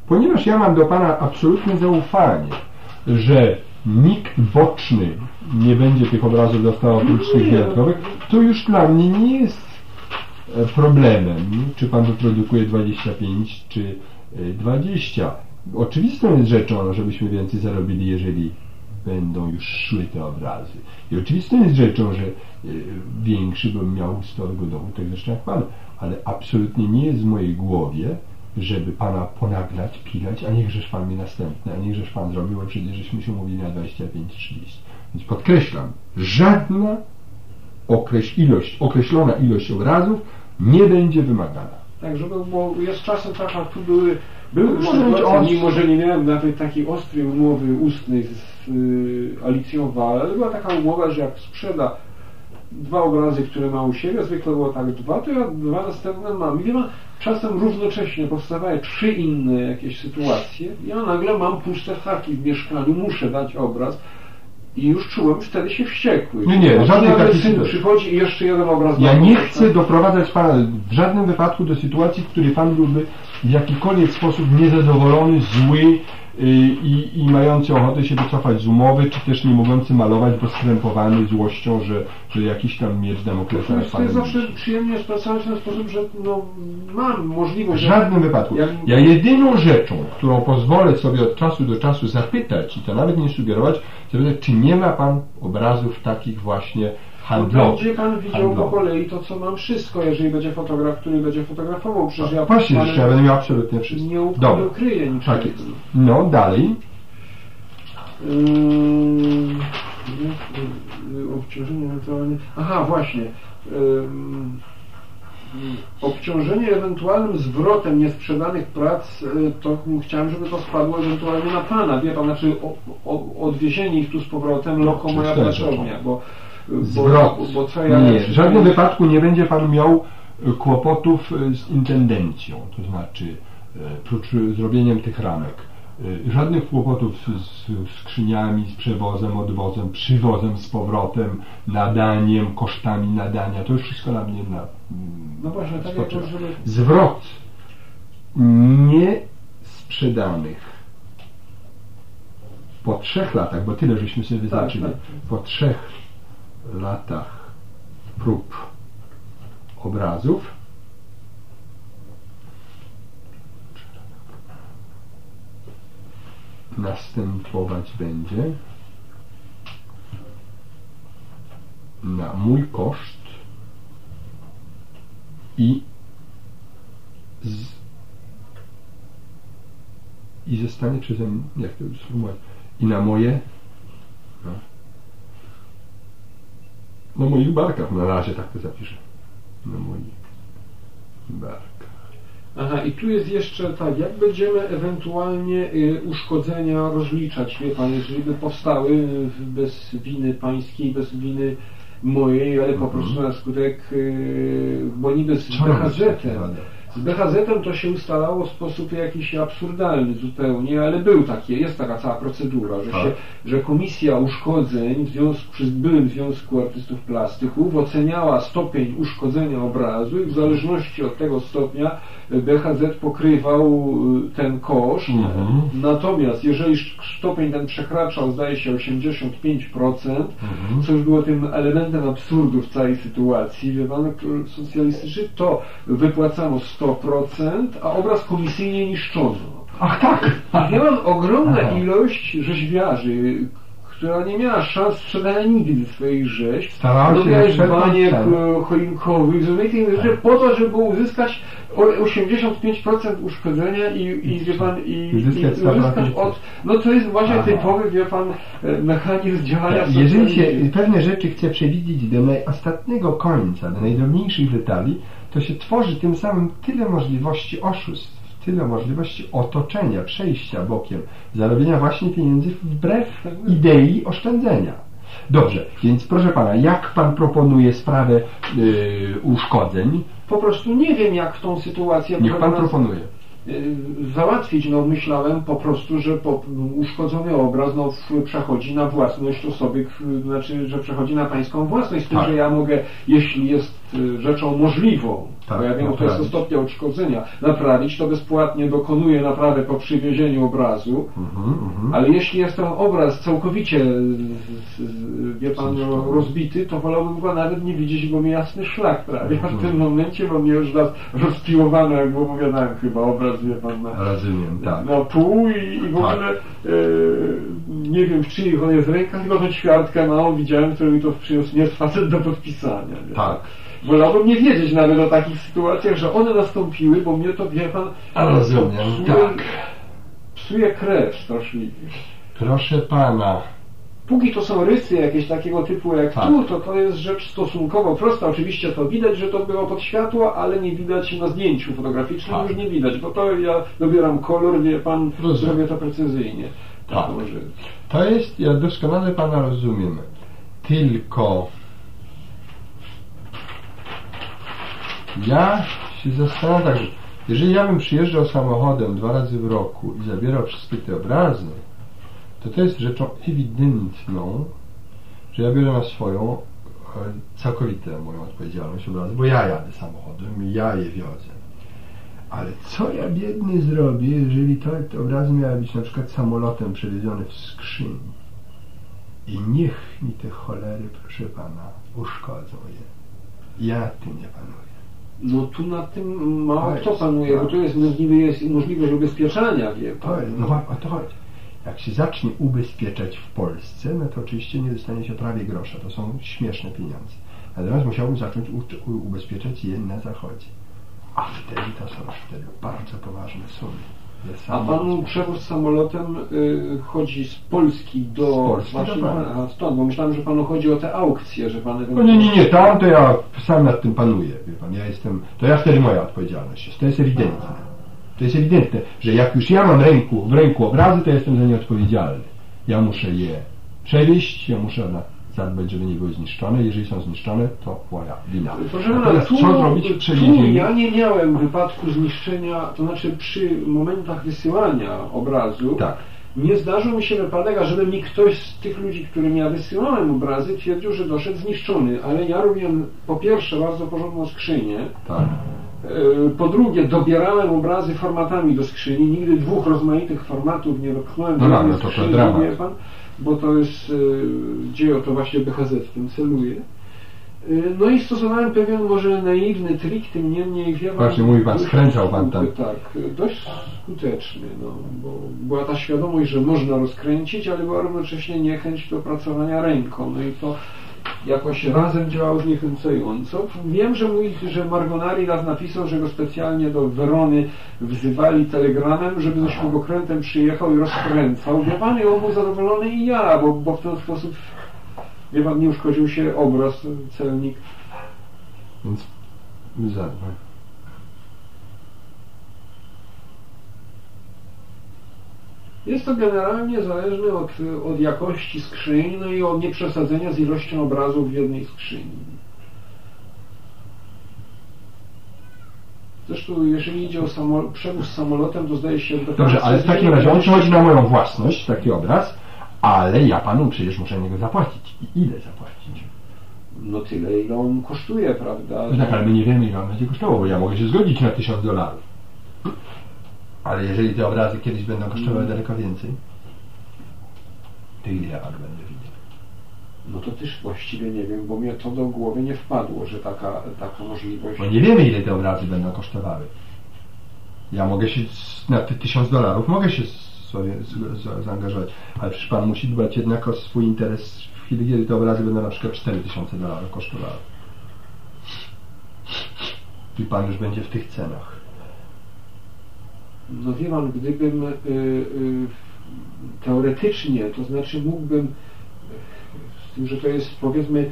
ponieważ ja mam do pana absolutne zaufanie, że nikt boczny nie będzie tych obrazów dostał oprócz tych wyjątkowych, to już dla mnie nie jest problemem, czy pan wyprodukuje 25 czy 20. Oczywistą jest rzeczą, żebyśmy więcej zarobili, jeżeli będą już szły te obrazy. I oczywistą jest rzeczą, że większy bym miał z tego domu, tak zresztą jak pan, ale absolutnie nie jest w mojej głowie, żeby pana ponaglać, pilać, a niechżeż pan mi następny, a niechżeż pan zrobił, bo przecież żeśmy się mówili na 25-30. Więc podkreślam, żadna określona ilość obrazów nie będzie wymagana. Tak, żeby, bo jest czasem taka, tu były sytuacje, mimo że nie miałem nawet takiej ostrej umowy ustnej z Alicją Wal, ale była taka umowa, że jak sprzeda 2 obrazy, które ma u siebie, zwykle było tak 2, to ja 2 następne mam. I wie pan, czasem równocześnie powstawały 3 inne jakieś sytuacje. Ja nagle mam puste haki w mieszkaniu, muszę dać obraz. I już czułem, wtedy się wściekły. Nie, żadnej takiej sytuacji. Przychodzi i jeszcze jeden obraz. Ja nie chcę doprowadzać pana w żadnym wypadku do sytuacji, w której pan byłby w jakikolwiek sposób niezadowolony, zły i mający ochotę się wycofać z umowy, czy też nie mogący malować, bo skrępowany złością, że jakiś tam miecz Damoklesa nad panem. To jest zawsze przyjemnie pracować w ten sposób, że mam możliwość... W żadnym wypadku. Ja jedyną rzeczą, którą pozwolę sobie od czasu do czasu zapytać, i to nawet nie sugerować, zapytać, czy nie ma pan obrazów takich właśnie handlowych. Będzie pan widział po kolei to, co mam wszystko, jeżeli będzie fotograf, który będzie fotografował. Przecież ja właśnie, że ja będę miał absolutnie wszystko. Nie ukryję niczego. Tak jest. No, dalej. Obciążenie ewentualnie... Aha, właśnie. Obciążenie ewentualnym zwrotem niesprzedanych prac, to chciałem, żeby to spadło ewentualnie na pana. Wie pan, znaczy odwiezienie ich tu z powrotem, loko moja pracownia, bo co ja... Nie, w żadnym wypadku nie będzie pan miał kłopotów z intendencją, to znaczy prócz zrobieniem tych ramek. Żadnych kłopotów z skrzyniami, z przewozem, odwozem, przywozem z powrotem, nadaniem, kosztami nadania. To już wszystko na mnie no właśnie, tak jak żeby... Zwrot niesprzedanych po 3 latach, bo tyle żeśmy sobie wyznaczyli, tak. Po 3 latach prób obrazów następować będzie na mój koszt i zostanie przeze mnie, jak to sformułować, i na moje na moich barkach, na razie tak to zapiszę, na moich barkach. Aha, i tu jest jeszcze tak, jak będziemy ewentualnie uszkodzenia rozliczać, wie pan, jeżeli by powstały bez winy pańskiej, bez winy mojej, ale po prostu na skutek, bo niby z BHZ-em to się ustalało w sposób jakiś absurdalny zupełnie, ale jest taka cała procedura, że Komisja Uszkodzeń przy byłym Związku Artystów Plastyków oceniała stopień uszkodzenia obrazu i w zależności od tego stopnia BHZ pokrywał ten koszt. Natomiast jeżeli stopień ten przekraczał, zdaje się, 85%, co już było tym elementem absurdu w całej sytuacji, wie pan, socjalistyczny, to wypłacano 100%, a obraz komisyjnie niszczono. Ach tak! Ja mam ogromna ilość rzeźbiarzy, która nie miała szans sprzedania nigdy swoich rzeźb. Robiłaś baniek choinkowych, po to, żeby uzyskać 85% uszkodzenia i uzyskać od... No to jest właśnie typowy, wie pan, mechanizm działania. Jeżeli się pewne rzeczy chce przewidzieć do najostatniego końca, do najdrobniejszych detali, to się tworzy tym samym tyle możliwości oszustw, tyle możliwości otoczenia, przejścia bokiem, zarobienia właśnie pieniędzy wbrew idei oszczędzenia. Dobrze, więc proszę pana, jak pan proponuje sprawę uszkodzeń? Po prostu nie wiem, jak w tą sytuację... Niech pan proponuje. Załatwić, myślałem po prostu, że uszkodzony obraz przechodzi na własność osoby, znaczy, że przechodzi na pańską własność, z tym, że ja mogę, jeśli jest rzeczą możliwą, Tak, bo ja wiem, to jest naprawić. do stopnia uszkodzenia. Naprawić to bezpłatnie dokonuje naprawy po przywiezieniu obrazu, ale jeśli jest to obraz całkowicie, wie pan, rozbity, to wolałbym go nawet nie widzieć, bo mi jasny szlak prawie. A w tym momencie, bo mnie już raz rozpiłowano, jak opowiadałem chyba obraz, wie pan, Rozumiem, tak. na pół i w ogóle nie wiem, w czyich on jest rękach, tylko że ćwiartkę małą widziałem, który mi to przyniósł nie facet do podpisania. Wie pan. Tak. Wolałbym nie wiedzieć nawet o takich sytuacjach, że one nastąpiły, bo mnie to, wie pan, Rozumiem, tak. psuje krew straszliwie. Proszę pana. Póki to są rysy jakieś takiego typu jak Tak. tu, to jest rzecz stosunkowo prosta. Oczywiście to widać, że to było pod światło, ale nie widać na zdjęciu fotograficznym, Tak. już nie widać, bo to ja dobieram kolor, wie pan, Rozumiem. zrobię to precyzyjnie. Tak. To jest, ja doskonale pana rozumiem. Tylko ja się zastanawiam tak, że jeżeli ja bym przyjeżdżał samochodem 2 razy w roku i zabierał wszystkie te obrazy, to jest rzeczą ewidentną, że ja biorę na swoją całkowitą moją odpowiedzialność obrazy, bo ja jadę samochodem i ja je wiozę. Ale co ja biedny zrobię, jeżeli te obrazy miały być na przykład samolotem przewiezione w skrzyni? I niech mi te cholery, proszę pana, uszkodzą je. Ja nad tym nie panuję. No tu nad tym mało To kto jest, panuje, bo tak. tu jest możliwość ubezpieczania, wie pan. To jest, no o to chodzi. Jak się zacznie ubezpieczać w Polsce, no to oczywiście nie dostanie się prawie grosza. To są śmieszne pieniądze. Natomiast musiałbym zacząć ubezpieczać je na Zachodzie. A wtedy to są już wtedy bardzo poważne sumy. A pan przewóz samolotem chodzi z Polski do Waszyngtonu? Stąd, bo myślałem, że panu chodzi o te aukcje, że pan... No nie, tam to ja sam nad tym panuję, wie pan, to ja wtedy moja odpowiedzialność jest, to jest ewidentne. To jest ewidentne, że jak już ja mam w ręku obrazy, to jestem za nie odpowiedzialny. Ja muszę je przewieźć, ja muszę zadbać, żeby nie były zniszczone. Jeżeli są zniszczone, to moja wina. Proszę Natomiast pana, co zrobić w tu przewiezieniu? ja nie miałem wypadku zniszczenia, to znaczy przy momentach wysyłania obrazu, Tak. nie zdarzył mi się wypadek, ażeby mi ktoś z tych ludzi, którym ja wysyłałem obrazy, twierdził, że doszedł zniszczony. Ale ja robiłem po pierwsze bardzo porządną skrzynię, Tak. po drugie dobierałem obrazy formatami do skrzyni, nigdy 2 rozmaitych formatów nie dotknąłem do No, jednej to skrzyni, dramat. wie pan, bo to jest dzieło, to właśnie BHZ w tym celuje. No i stosowałem pewien może naiwny trik, tym niemniej wie pan... Właśnie mówi pan, skręcał pan tam. Tak, dość skuteczny, no, bo była ta świadomość, że można rozkręcić, ale była równocześnie niechęć do pracowania ręką, no i to jakoś razem działało zniechęcająco. Wiem, że Margonari raz napisał, że go specjalnie do Werony wzywali telegramem, żeby ze śrubokrętem przyjechał i rozkręcał. Wie pan, i on był zadowolony i ja, bo w ten sposób, wie pan, nie uszkodził się obraz, celnik. Więc zadbaj. Jest to generalnie zależne od jakości skrzyni, no i od nieprzesadzenia z ilością obrazów w jednej skrzyni. Zresztą jeżeli idzie o przewóz samolotem, to zdaje się... Dobrze, ale w takim razie on przechodzi na moją własność, taki obraz, ale ja panu przecież muszę niego zapłacić. I ile zapłacić? No tyle, ile on kosztuje, prawda? No tak, ale my nie wiemy, ile on będzie kosztował, bo ja mogę się zgodzić na $1000. Ale jeżeli te obrazy kiedyś będą kosztowały daleko więcej, to ile ja będę widział? No to też właściwie nie wiem, bo mnie to do głowy nie wpadło, że taka możliwość... Bo nie wiemy, ile te obrazy będą kosztowały. Ja mogę się na te $1000 mogę się sobie zaangażować, ale przecież pan musi dbać jednak o swój interes w chwili, kiedy te obrazy będą na przykład $4000 kosztowały. I pan już będzie w tych cenach. No wie pan, gdybym teoretycznie, to znaczy mógłbym, z tym, że to jest powiedzmy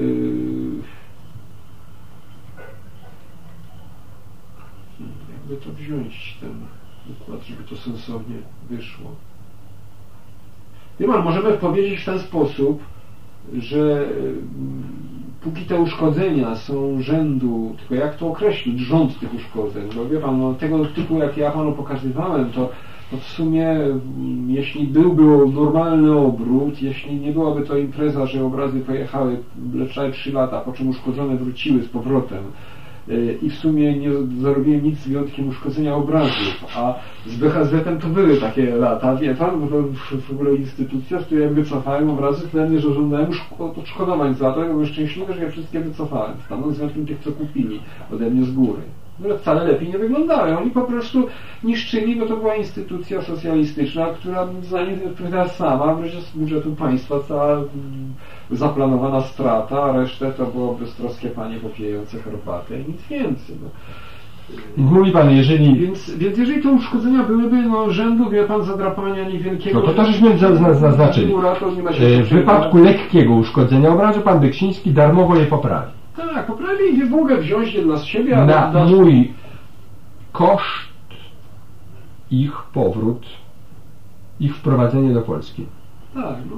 jakby to wziąć ten układ, żeby to sensownie wyszło. Wie pan, możemy powiedzieć w ten sposób, że póki te uszkodzenia są rzędu, tylko jak to określić, rząd tych uszkodzeń, bo wie pan, no, tego typu jak ja panu pokazywałem, to w sumie jeśli byłby normalny obrót, jeśli nie byłaby to impreza, że obrazy pojechały, leciały 3 lata, po czym uszkodzone wróciły z powrotem, i w sumie nie zarobiłem nic z wyjątkiem uszkodzenia obrazów, a z BHZ-em to były takie lata, wie pan, bo to w ogóle instytucja, z której jak wycofałem obrazy, tyle nie, że żądałem odszkodowań za to, ja byłem szczęśliwy, że ja wszystkie wycofałem, stanąc z wyjątkiem tych, co kupili ode mnie z góry. No, wcale lepiej nie wyglądały. Oni po prostu niszczyli, bo to była instytucja socjalistyczna, która za nic nie odpowiadała sama, wreszcie z budżetu państwa cała zaplanowana strata, a resztę to było beztroskie panie popijające herbatę i nic więcej. No. Mówi pan, jeżeli... Więc jeżeli te uszkodzenia byłyby rzędu, wie pan, zadrapania niewielkiego... No to żeśmy zaznaczyli. W wypadku lekkiego uszkodzenia obrazu pan Beksiński darmowo je poprawi. Tak, poprawi i mogę wziąć je dla siebie, a na mój koszt ich powrót, ich wprowadzenie do Polski. Tak, no.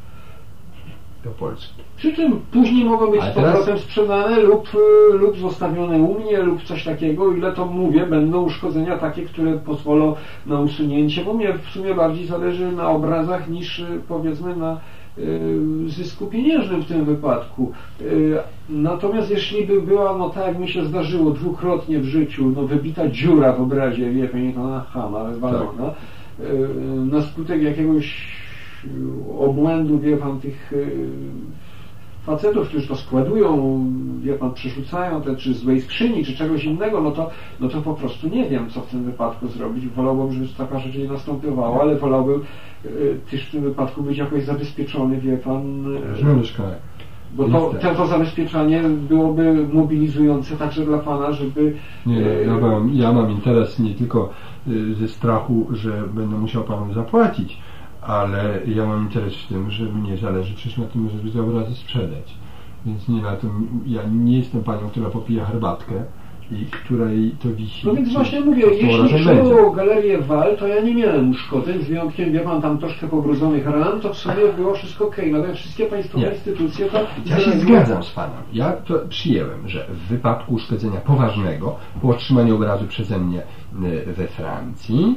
Do Polski. Przy czym później mogą być z powrotem sprzedane lub zostawione u mnie lub coś takiego, ile to mówię, będą uszkodzenia takie, które pozwolą na usunięcie, bo mnie w sumie bardziej zależy na obrazach niż powiedzmy na zysku pieniężnym w tym wypadku. Natomiast jeśli by była, no tak jak mi się zdarzyło dwukrotnie w życiu, no wybita dziura w obrazie, wie pani, to na chama, walona, na skutek jakiegoś obłędu, wie pan, tych facetów, którzy to składują, wie pan, przerzucają te, czy złej skrzyni, czy czegoś innego, no to po prostu nie wiem, co w tym wypadku zrobić. Wolałbym, żeby taka rzecz nie następowała, ale wolałbym też w tym wypadku być jakoś zabezpieczony, wie pan. Bo to zabezpieczanie byłoby mobilizujące także dla pana, żeby... Nie, ja mam interes nie tylko ze strachu, że będę musiał panu zapłacić, ale ja mam interes w tym, że mnie zależy przecież na tym, żeby te obrazy sprzedać. Więc nie na tym, ja nie jestem panią, która popija herbatkę i której to wisi. No więc właśnie mówię, jeśli szło o galerię Wal, to ja nie miałem uszkodzeń, z wyjątkiem, wie pan, tam troszkę pobrudzonych ran, to w sumie było wszystko okej. Natomiast wszystkie państwowe instytucje to... Ja się zgadzam z panem. Ja to przyjęłem, że w wypadku uszkodzenia poważnego, po otrzymaniu obrazu przeze mnie we Francji,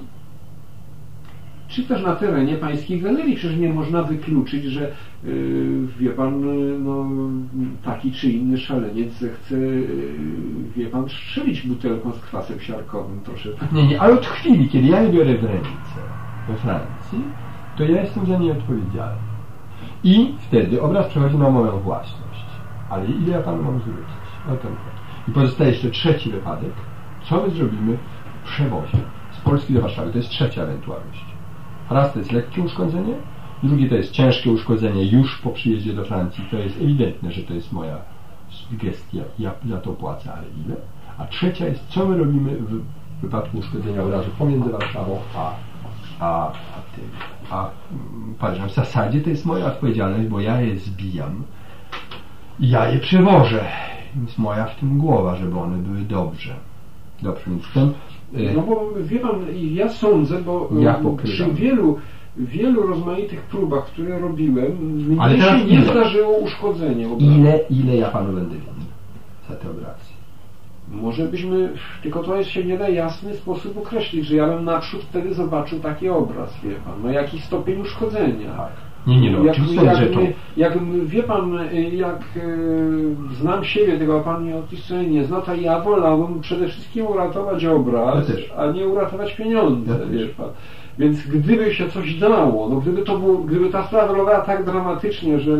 czy też na terenie pańskiej galerii, przecież nie można wykluczyć, że wie pan, no, taki czy inny szaleniec chce, wie pan, strzelić butelką z kwasem siarkowym, proszę. Nie, ale od chwili, kiedy ja je biorę w ręce we Francji, to ja jestem za nie odpowiedzialny. I wtedy obraz przechodzi na moją własność. Ale ile ja panu mam zwrócić? O ten chodzi. I pozostaje jeszcze trzeci wypadek. Co my zrobimy w przewozie z Polski do Warszawy? To jest trzecia ewentualność. Raz to jest lekkie uszkodzenie, drugie to jest ciężkie uszkodzenie już po przyjeździe do Francji. To jest ewidentne, że to jest moja sugestia, ja za to płacę, ale ile? A trzecia jest, co my robimy w wypadku uszkodzenia obrazu pomiędzy Warszawą a Paryżem. W zasadzie to jest moja odpowiedzialność, bo ja je zbijam i ja je przewożę. Więc moja w tym głowa, żeby one były dobrze, więc ten... No bo wie pan, ja sądzę, bo przy wielu rozmaitych próbach, które robiłem, mnie się nie zdarzyło uszkodzenie obrazu. Ile ja panu będę winien za te obrazy? Może byśmy, tylko to się nie da jasny sposób określić, że ja bym naprzód wtedy zobaczył taki obraz, wie pan, no jaki stopień uszkodzenia. Tak. Nie, jak wie pan, jak znam siebie, tego pan mnie opisuje nie zna, to ja wolałbym przede wszystkim uratować obraz, a nie uratować pieniądze, wie pan. Więc gdyby się coś dało, no gdyby ta sprawa wyglądała tak dramatycznie, że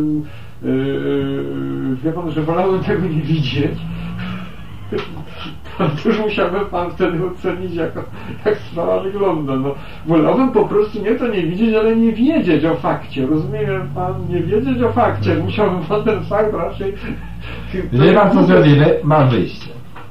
wie pan, że wolałbym tego nie widzieć, to już musiałby pan wtedy ocenić, jak sprawa wygląda. No, wolałbym po prostu nie widzieć, ale nie wiedzieć o fakcie. Rozumiem pan? Nie wiedzieć o fakcie. Musiałby pan ten fakt raczej... Wie pan, co zrobimy? Mam wyjście.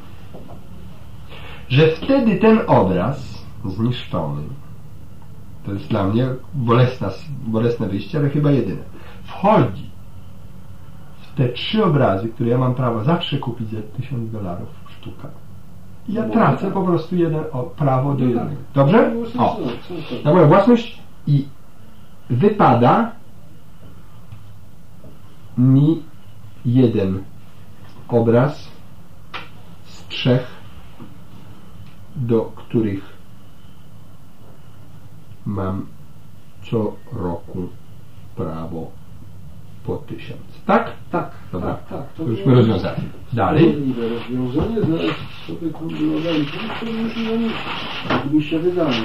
Że wtedy ten obraz zniszczony, to jest dla mnie bolesne wyjście, ale chyba jedyne, wchodzi w te 3 obrazy, które ja mam prawo zawsze kupić za $1000 sztuka. I ja tracę po prostu prawo do jednego. Dobrze? Na moją własność i wypada mi jeden obraz z 3, do których mam co roku prawo po 1000. Tak? Tak, Dobra. tak. To już my rozwiązali. Dalej. Możliwe rozwiązanie, zaraz sobie tam było dalej. To już mi się wydaje.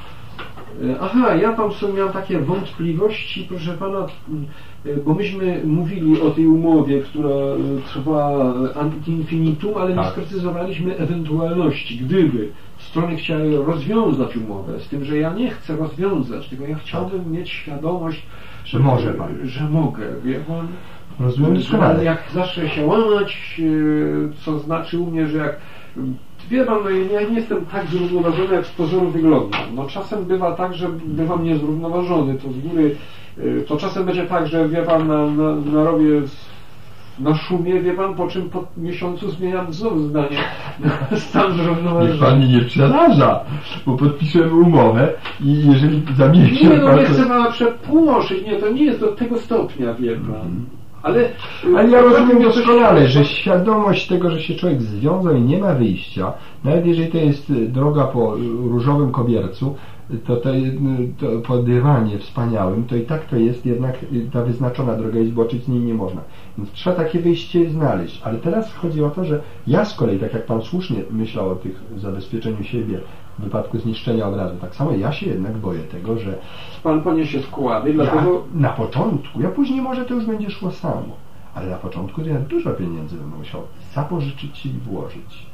Aha, ja tam sobie miałem takie wątpliwości, proszę pana, bo myśmy mówili o tej umowie, która trwa ad infinitum, ale nie sprecyzowaliśmy ewentualności, gdyby strony chciały rozwiązać umowę, z tym, że ja nie chcę rozwiązać, tylko ja chciałbym mieć świadomość, że może pan. Że mogę, wie pan? Rozumiem doskonale. Jak zacznę się łamać, co znaczy u mnie, że jak wie pan, no ja nie jestem tak zrównoważony, jak z pozoru wyglądam. No czasem bywa tak, że bywam niezrównoważony, to z góry, to czasem będzie tak, że wie pan, narobię na szumie, wie pan, po czym po miesiącu zmieniam znowu zdanie. Stan zrównoważony. Niech pan mnie nie przeraża, bo podpiszemy umowę i jeżeli zamieni się... Nie, no nie chcę pana przepłoszyć, nie, to nie jest do tego stopnia, wie pan. Ale ja rozumiem doskonale, że świadomość tego, że się człowiek związał i nie ma wyjścia, nawet jeżeli to jest droga po różowym kobiercu, to po dywanie wspaniałym, to i tak to jest jednak ta wyznaczona droga i zboczyć z niej nie można. Więc trzeba takie wyjście znaleźć. Ale teraz chodzi o to, że ja z kolei, tak jak pan słusznie myślał o tych zabezpieczeniu siebie w wypadku zniszczenia obrazu, tak samo ja się jednak boję tego, że pan poniesie składy, dlatego... Na początku, później może to już będzie szło samo, ale na początku to ja dużo pieniędzy bym musiał zapożyczyć i włożyć.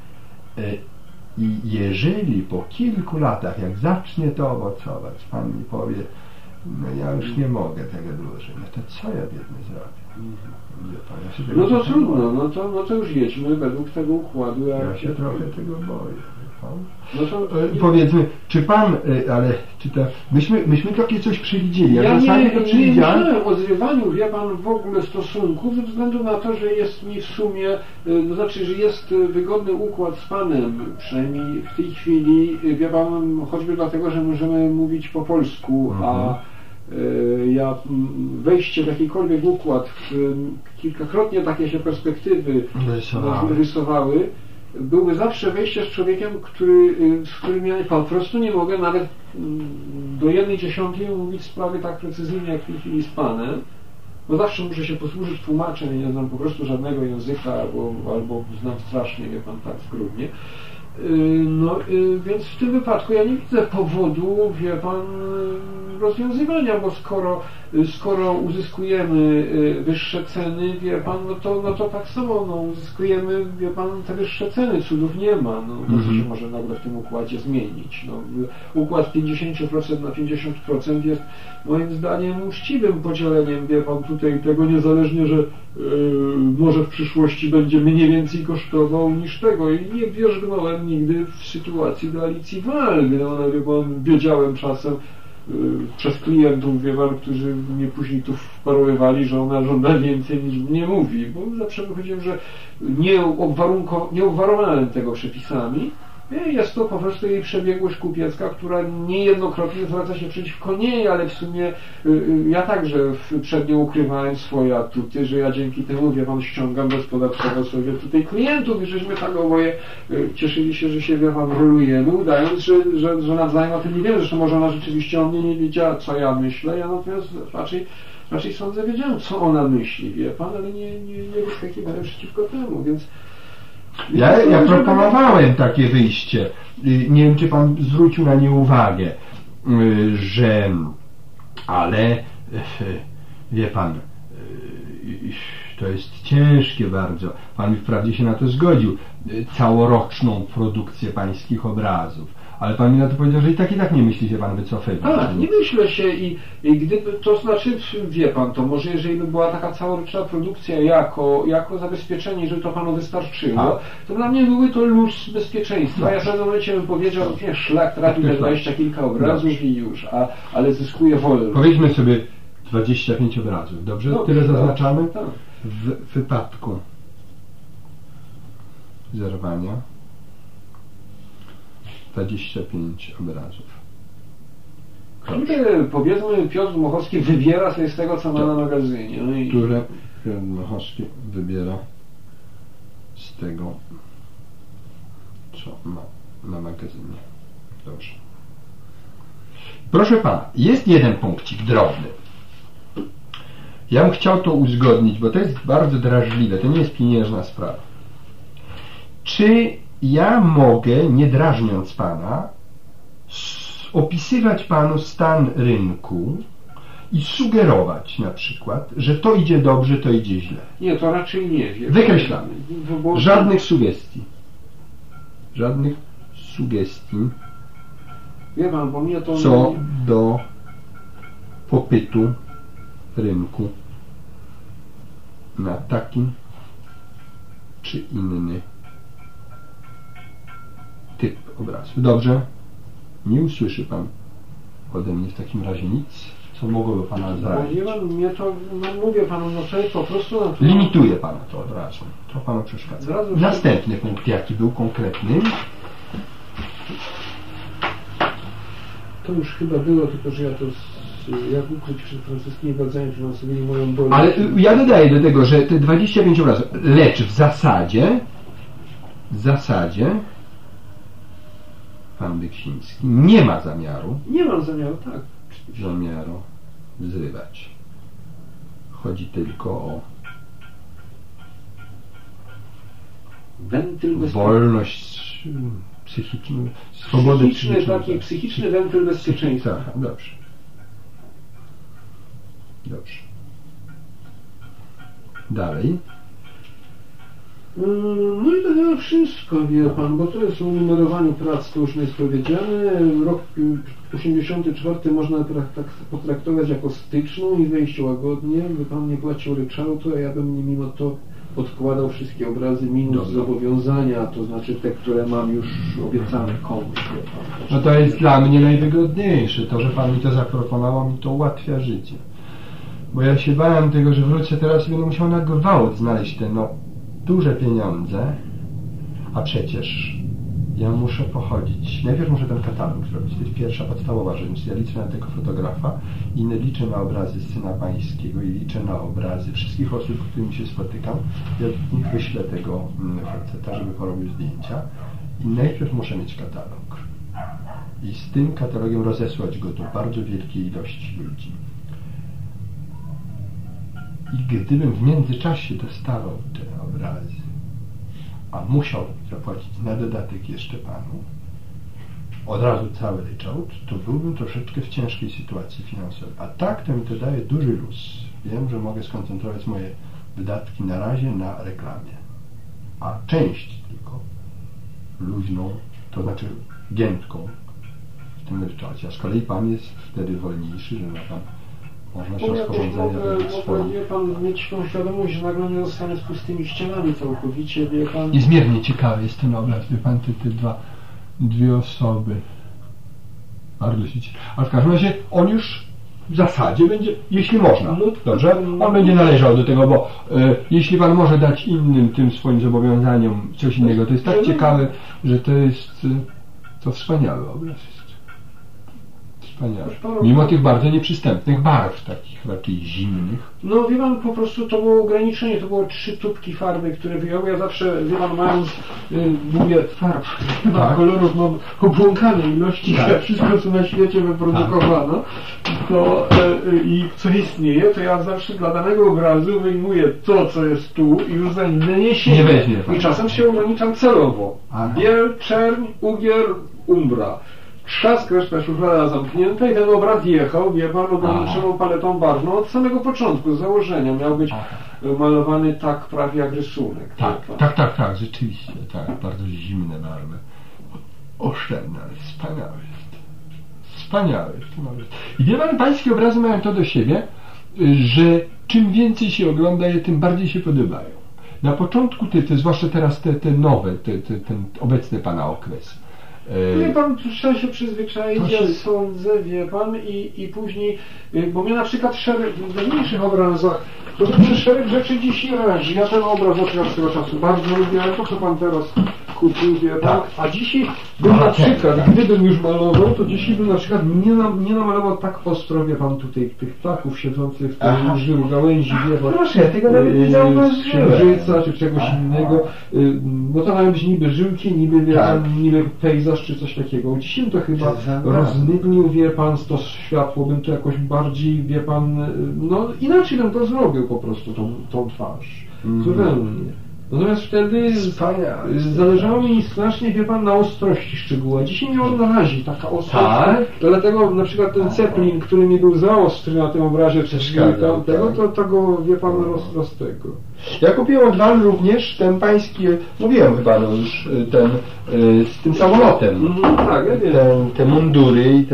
I jeżeli po kilku latach, jak zacznie to owocować, pan mi powie, no ja już nie mogę tego dłużej, no to co ja biedny zrobię? No to trudno, no to już jedźmy według tego układu. Ja się trochę tego boję. No to, powiedzmy, czy pan, ale czy to, myśmy takie coś przewidzieli. Ja nie myślałem o zrywaniu, wie pan, w ogóle stosunków, ze względu na to, że jest mi w sumie, to znaczy, że jest wygodny układ z panem, przynajmniej w tej chwili, wie pan, choćby dlatego, że możemy mówić po polsku, a ja wejście w jakikolwiek układ, kilkakrotnie takie się perspektywy rysowały, byłby zawsze wejście z człowiekiem, z którym ja po prostu nie mogę nawet do 1/10 mówić sprawy tak precyzyjnie jak w tej chwili z panem, bo zawsze muszę się posłużyć tłumaczem, nie znam po prostu żadnego języka, albo znam strasznie, wie pan, tak zgrubnie. Więc w tym wypadku ja nie widzę powodu, wie pan, rozwiązywania, bo skoro uzyskujemy wyższe ceny, wie pan, no to tak samo uzyskujemy, wie pan, te wyższe ceny, cudów nie ma, co się może nagle w tym układzie zmienić. Układ 50% na 50% jest moim zdaniem uczciwym podzieleniem, wie pan, tutaj tego, niezależnie, że może w przyszłości będzie mniej więcej kosztował niż tego, i nie wierzgnąłem nigdy w sytuacji do Alicji Waldy, wie pan, wiedziałem czasem przez klientów, wie pan, którzy mnie później tu wparowywali, że ona żąda więcej niż mnie mówi, bo zawsze wychodziłem, że nie obwarowałem tego przepisami. Jest to po prostu jej przebiegłość kupiecka, która niejednokrotnie zwraca się przeciwko niej, ale w sumie ja także przed nią ukrywałem swoje atuty, że ja dzięki temu, wie pan, ściągam bezpodatkowo sobie tutaj klientów i żeśmy tak oboje cieszyli się, że się, wie pan, rolujemy, udając, że nawzajem o tym nie wiemy. Zresztą może ona rzeczywiście o mnie nie wiedziała, co ja myślę, ja natomiast raczej sądzę, wiedziałem, co ona myśli, wie pan, ale nie wyskakiwałem przeciwko temu, więc ja proponowałem takie wyjście. Nie wiem, czy pan zwrócił na nie uwagę, ale wie pan, to jest ciężkie bardzo. Pan wprawdzie się na to zgodził, całoroczną produkcję pańskich obrazów. Ale pan mi na to powiedział, że i tak nie myśli się pan wycofywać. Tak, nie myślę się i gdyby, to znaczy, wie pan, to może jeżeli by była taka całoroczna produkcja jako zabezpieczenie, jeżeli to panu wystarczyło, to dla mnie były to luz bezpieczeństwa. Ja w pewnym momencie bym powiedział, nie, szlak trafił na 20 kilka obrazów i już, ale zyskuje wolność. Powiedzmy sobie 25 obrazów, dobrze? Tyle zaznaczamy? Tak. W wypadku zerwania 25 obrazów. Które, powiedzmy, Piotr Dmochowski wybiera sobie z tego, co ma na magazynie. Które Piotr Dmochowski wybiera z tego, co ma na magazynie. Dobrze. Proszę pana, jest jeden punkcik drobny. Ja bym chciał to uzgodnić, bo to jest bardzo drażliwe, to nie jest pieniężna sprawa. Czy ja mogę, nie drażniąc pana, opisywać panu stan rynku i sugerować na przykład, że to idzie dobrze, to idzie źle? Nie, to raczej nie. Wykreślamy. Żadnych sugestii. Żadnych sugestii Wie pan, bo mnie to... co do popytu rynku na taki czy inny typ obrazu. Dobrze? Nie usłyszy pan ode mnie w takim razie nic, co mogłoby pana zrazić. Wie pan, mnie to, no mówię panu, no to jest po prostu... No, to... Limituje pana to od razu. To panu przeszkadza. Następny punkt, jaki był konkretny? To już chyba było, tylko że ja to... Jak ukryć przed francuskimi władzami finansowymi moją bolę. Ale ja dodaję do tego, że te 25 obrazów, lecz w zasadzie pan Beksiński nie ma zamiaru. Nie mam zamiaru, tak. Zamiaru zrywać. Chodzi tylko o wentyl wolność psychiczną, swobodę psychiczną. Taki psychiczny wentyl bezpieczeństwa. Tak, dobrze. Dobrze. Dalej. No i to chyba wszystko, wie pan, bo to jest o numerowaniu prac, to już nie jest powiedziane. Rok 84 można potraktować jako styczną i wejść łagodnie. By pan nie płacił ryczałtu, a ja bym nie mimo to odkładał wszystkie obrazy minus zobowiązania, to znaczy te, które mam już obiecane komuś. No to jest dla mnie najwygodniejsze. To, że pan mi to zaproponował, mi to ułatwia życie. Bo ja się bałem tego, że wrócę teraz i będę musiał na gwałt znaleźć te duże pieniądze, a przecież ja muszę pochodzić. Najpierw muszę ten katalog zrobić. To jest pierwsza, podstawowa rzecz. Ja liczę na tego fotografa i liczę na obrazy Syna Pańskiego i liczę na obrazy wszystkich osób, z którymi się spotykam. Ja ich wyślę tego faceta, żeby porobił zdjęcia. I najpierw muszę mieć katalog. I z tym katalogiem rozesłać go do bardzo wielkiej ilości ludzi. I gdybym w międzyczasie dostawał te obrazy, a musiał zapłacić na dodatek jeszcze panu od razu cały ryczałt, to byłbym troszeczkę w ciężkiej sytuacji finansowej. A tak to mi to daje duży luz. Wiem, że mogę skoncentrować moje wydatki na razie na reklamie. A część tylko luźną, to znaczy giętką w tym ryczałcie. A z kolei pan jest wtedy wolniejszy, że ma pan możliwość rozporządzenia swoim. Wie pan mieć tą świadomość, że nagle nie zostanie z pustymi ścianami całkowicie, wie pan. Niezmiernie ciekawy jest ten obraz, wie pan, te dwie osoby. Bardzo się cieszę. Ale w każdym razie on już w zasadzie będzie, jeśli można, dobrze? On będzie należał do tego, bo jeśli pan może dać innym tym swoim zobowiązaniom coś innego, to jest tak ciekawe, że to jest to wspaniały obraz jest. Wspaniale. Mimo tych bardzo nieprzystępnych barw, takich raczej zimnych. No wie pan, po prostu to było ograniczenie, to było 3 tubki farby, które wyjąłem. Ja zawsze, wie pan, mając, mówię, farb, tak. Kolorów mam obłąkane ilości, tak. Wszystko co na świecie wyprodukowano, to i co istnieje, to ja zawsze dla danego obrazu wyjmuję to, co jest tu i już za inne nie sięgnę. Nie weźmie pan. I czasem się ograniczam celowo. Biel, czerń, ugier, umbra. Trzask, reszta szuflada zamknięta i ten obraz jechał, wie pan, ograniczoną paletą barwną od samego początku, z założenia. Miał być malowany tak prawie jak rysunek. Tak, rzeczywiście, tak, bardzo zimne barwy. Oszczędne, ale wspaniałe jest. Wspaniałe jest ten obraz. I wie pan, pańskie obrazy mają to do siebie, że czym więcej się ogląda je, tym bardziej się podobają. Na początku, zwłaszcza teraz te nowe, ten obecny pana okres, wie pan, trzeba się przyzwyczaić, ja sądzę, wie pan, i później, bo mnie na przykład w najmniejszych obrazach, to szereg rzeczy dziś nie razi. Ja ten obraz od tego czasu bardzo lubię, ale to co pan teraz kupił, wie pan, Tak. a dzisiaj bym na przykład, gdybym już malował, to dzisiaj bym na przykład nie namalował tak ostro, wie pan, tutaj tych ptaków siedzących w tym żył gałęzi, wie pan, Proszę, ja tego nawet nie zauważyłem. księżyca czy czegoś innego, bo to mają być niby żyłki, niby, wie Tak. pan, niby pejzaż czy coś takiego. Dzisiaj bym to chyba rozmydlił, wie pan, to światło bym to jakoś bardziej, wie pan, no inaczej bym to zrobił po prostu, tą twarz. Zupełnie. Natomiast wtedy zależało mi strasznie, wie pan, na ostrości szczegóła. Dzisiaj mnie on narazi, taka ostrość. Tak? Dlatego na przykład ten Zeppelin, który mi był za ostry na tym obrazie, czy Przeszkadzał, tamtego, to go, wie pan, roztego. Ja kupiłem od Wam również ten pański, mówiłem chyba no już, ten z tym samolotem. Tak, ja wiem. Te mundury i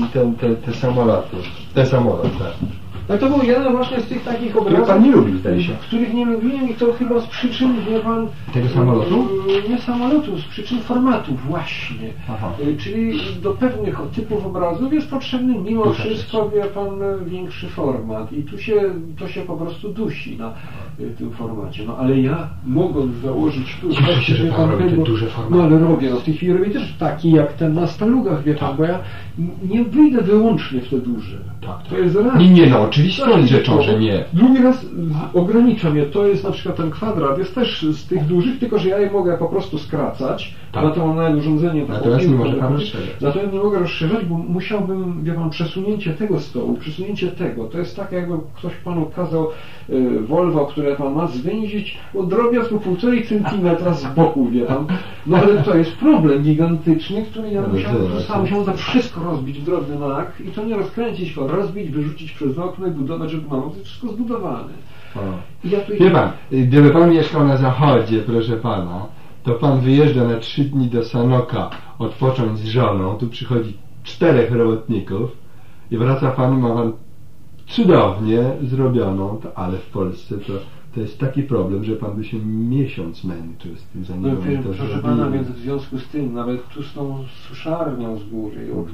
te samoloty. Ten samolot, tak. No to był jeden właśnie z tych takich Który obrazów, pan nie lubił, zdaje się. których nie lubiłem i to chyba z przyczyn, wie pan... Tego samolotu? Nie samolotu, z przyczyn formatu właśnie. Aha. Czyli do pewnych typów obrazów jest potrzebny mimo wszystko, wie pan, większy format i to się po prostu dusi na tym formacie. No ale ja mogąc założyć tu... Cieszę się, że pan robi te duże formaty. No ale robię, no w tej chwili robię też taki jak ten na stalugach, wie pan, bo ja nie wyjdę wyłącznie w te duże. Tak. To jest raz. Nie, no oczywistą rzeczą, że nie. Drugi raz ogranicza mnie, to jest na przykład ten kwadrat, jest też z tych dużych, tylko że ja je mogę po prostu skracać, Tak. na to mam nawet urządzenie. Natomiast nie może pan rozszerzać. Natomiast nie mogę rozszerzać, bo musiałbym, wie pan, przesunięcie tego stołu, przesunięcie tego, to jest tak jakby ktoś panu kazał Volvo, które pan ma, zwęzić o drobiazg po 1,5 centymetra z boku, wie pan. No ale to jest problem gigantyczny, który ja musiałem to wszystko rozbić w drobny mak i to nie rozkręcić, tylko rozbić, wyrzucić przez okno i budować, żeby mam to wszystko zbudowane. I ja tu Wie pan, gdyby pan mieszkał na zachodzie, proszę pana, to pan wyjeżdża na 3 dni do Sanoka odpocząć z żoną, tu przychodzi 4 robotników i wraca pan, ma pan cudownie zrobioną, ale w Polsce to jest taki problem, że pan by się miesiąc męczył z tym, zanim wiem, to proszę zrobili. pana, więc w związku z tym, nawet tu z tą suszarnią z góry, o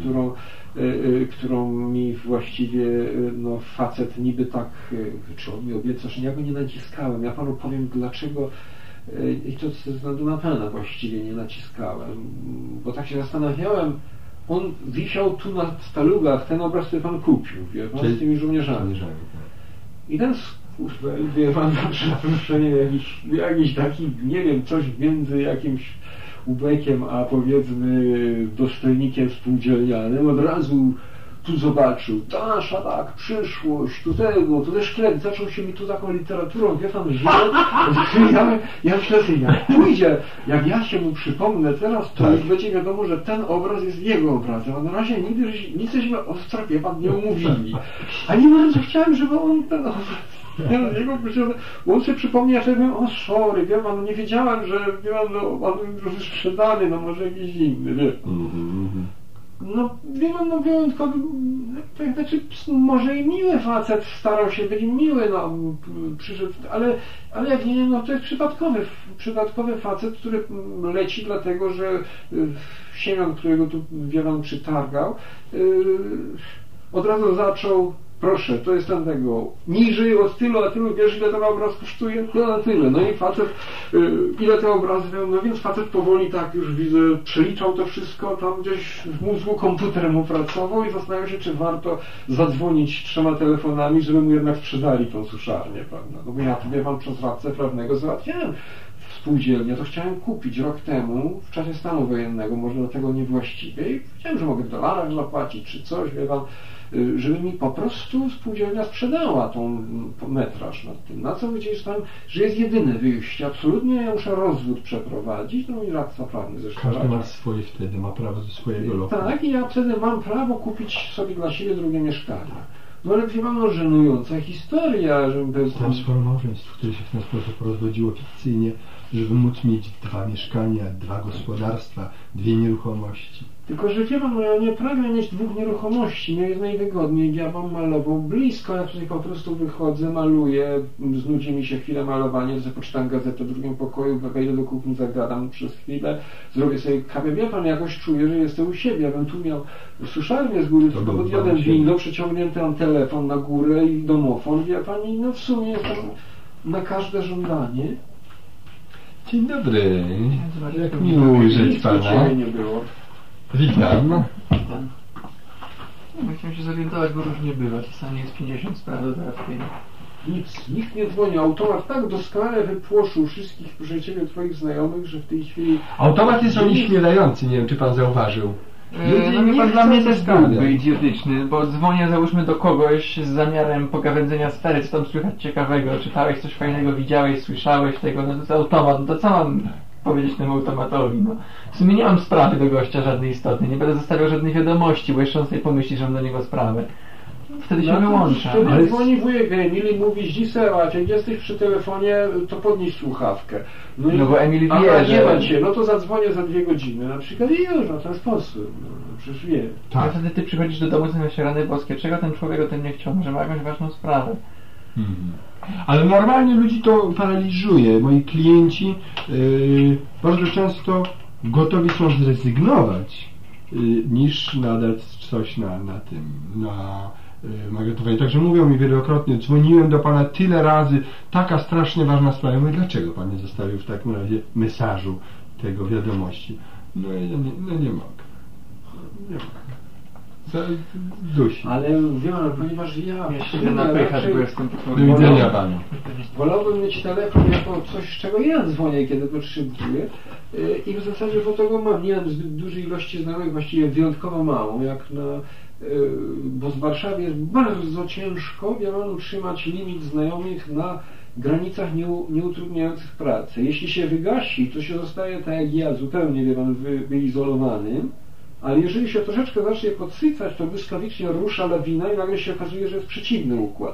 którą mi właściwie no, facet niby tak, czy on mi obiecał, że ja go nie naciskałem. Ja panu powiem dlaczego i to ze względu na pana właściwie nie naciskałem, bo tak się zastanawiałem. On wisiał tu na stalugach, ten obraz, który pan kupił, wie pan, z tymi żołnierzami. I ten wie pan, przeproszenie, jakiś taki, nie wiem, coś między jakimś ubekiem, a powiedzmy dostojnikiem spółdzielnianym, od razu tu zobaczył, ta nasza tak, przyszłość, tu tego, tu też szklet, zaczął się mi tu taką literaturą, wie pan, że ja myślę sobie, jak pójdzie, jak ja się mu przypomnę teraz, to już będzie wiadomo, że ten obraz jest jego obrazem, a na razie nigdy nic żeśmy o wie pan nie umówili. A nie bardzo chciałem, żeby on ten obraz bo on sobie przypomniał, że byłem, sorry, wie pan, no nie wiedziałem, że wie pan, no, on już sprzedany, no może jakiś inny, wie pan. No, wie pan, no wyjątkowy, to znaczy, może i miły facet, starał się być miły, no, przyszedł, ale jak nie, no to jest przypadkowy facet, który leci dlatego, że Siemion, którego tu, wie pan, przytargał, od razu zaczął, proszę, to jest ten tego, niżej od tylu, a tylu, wiesz ile ten obraz kosztuje? Tyle na tyle. No i facet, ile te obrazy miał, no więc facet powoli tak już widzę, przeliczał to wszystko, tam gdzieś w mózgu komputer mu pracował i zastanawiał się, czy warto zadzwonić 3 telefonami, żeby mu jednak sprzedali tą suszarnię, prawda? No bo ja to, wie pan, przez radcę prawnego załatwiałem spółdzielnię, to chciałem kupić rok temu, w czasie stanu wojennego, może dlatego niewłaściwie i powiedziałem, że mogę w dolarach zapłacić, czy coś, wie pan, żeby mi po prostu spółdzielnia sprzedała tą metraż nad tym. Na co gdzieś tam, że jest jedyne wyjście. Absolutnie ja muszę rozwód przeprowadzić, no i radca prawny zresztą. Każdy ma swoje wtedy, ma prawo do swojego lokum. Tak, i ja wtedy mam prawo kupić sobie dla siebie drugie mieszkanie. No ale wie pan, no żenująca historia, że bez... Tam sporo małżeństw, które się w ten sposób rozwodziło fikcyjnie, żeby móc mieć 2 mieszkania, 2 gospodarstwa, 2 nieruchomości. Tylko, że wie pan, no ja nie pragnę mieć 2 nieruchomości, mnie jest najwygodniej, ja bym malował blisko, ja tutaj po prostu wychodzę, maluję, znudzi mi się chwilę malowanie, że poczytam gazetę w drugim pokoju, wejdę do kuchni, zagadam przez chwilę, zrobię sobie kawę, wie pan, jakoś czuję, że jestem u siebie, ja bym tu miał suszarnię z góry, tylko podjadłem winno, przeciągnięty mam telefon na górę i domofon, wie pan, i no w sumie jestem na każde żądanie. Dzień dobry. Jak miło ujrzeć pana. Nie było. Witam. Chciałem się zorientować, bo różnie bywa. Czasami jest 50 spraw do załatwienia. Nikt nie dzwoni. Automat tak doskonale wypłoszył wszystkich, proszę Ciebie, Twoich znajomych, że w tej chwili... Automat jest onieśmielający, nie wiem, czy pan zauważył. No wie pan, dla mnie też zgadza. byłby idiotyczny, bo dzwonię załóżmy do kogoś z zamiarem pogawędzenia stary, co tam słychać ciekawego, czytałeś coś fajnego, widziałeś, słyszałeś tego, no to jest automat, no to co mam powiedzieć temu automatowi, no. W sumie nie mam sprawy do gościa żadnej istotnej, nie będę zostawiał żadnej wiadomości, bo jeszcze on sobie pomyśli, że mam do niego sprawę. Wtedy się wyłącza. Wtedy Ale dzwoni wujek Emil i mówi: Zdzisław, jak jesteś przy telefonie, to podnieś słuchawkę. No bo Emil wie, aha, że... nie ma cię, no to zadzwonię za 2 godziny na przykład i już, w ten sposób. No, przecież wie. A Tak. wtedy ty przychodzisz do domu zamiast się rany boskie, czego ten człowiek o tym nie chciał, może ma jakąś ważną sprawę. Ale normalnie ludzi to paraliżuje. Moi klienci bardzo często gotowi są zrezygnować, niż nadać coś na magnetofonie. Także mówią mi wielokrotnie, dzwoniłem do pana tyle razy, taka strasznie ważna sprawa. Ja mówię, dlaczego pan nie zostawił w takim razie mesażu tego wiadomości? No ja nie mogę. Nie mogę. Dusi. Ale wie pan, ponieważ Ja się napychać, bo jestem Do widzenia panu. wolałbym mieć telefon jako coś, z czego ja dzwonię, kiedy potrzebuję, i w zasadzie po tego mam. Nie mam zbyt dużej ilości znajomych, właściwie wyjątkowo małą, bo w Warszawie jest bardzo ciężko, wie pan, utrzymać limit znajomych na granicach nieutrudniających pracy. Jeśli się wygasi, to się zostaje tak jak ja, zupełnie, wie pan, wyizolowanym. Ale jeżeli się troszeczkę zacznie podsycać, to błyskawicznie rusza lawina i nagle się okazuje, że jest przeciwny układ.